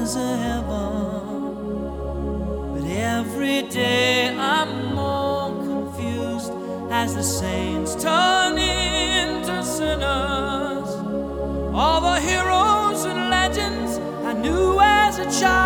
was a heaven. But every day I'm more confused as the saints turn into sinners. All the heroes and legends I knew as a child